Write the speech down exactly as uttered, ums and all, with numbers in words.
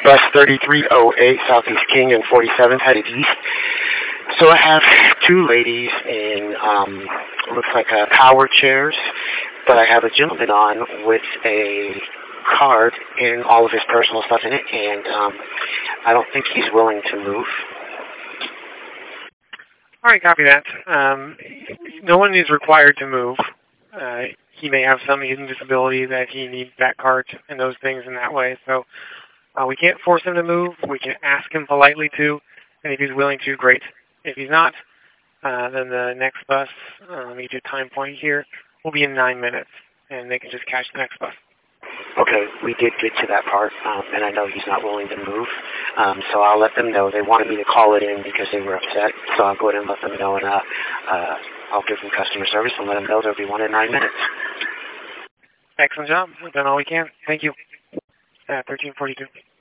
Bus thirty-three oh eight, Southeast King and forty-seventh, headed east. So I have two ladies in, um, looks like uh, power chairs, but I have a gentleman on with a card and all of his personal stuff in it, and um, I don't think he's willing to move. All right, copy that. Um, no one is required to move. Uh, he may have some hidden disability that he needs that card and those things in that way. So uh, we can't force him to move. We can ask him politely to, and if he's willing to, great. If he's not, uh, then the next bus, uh, let me do a time point here, will be in nine minutes, and they can just catch the next bus. Okay, we did get to that part, um, and I know he's not willing to move, um, so I'll let them know. They wanted me to call it in because they were upset, so I'll go ahead and let them know, and uh, uh, I'll give them customer service and let them know there'll be one in nine minutes. Excellent job. We've done all we can. Thank you. Uh, thirteen forty-two.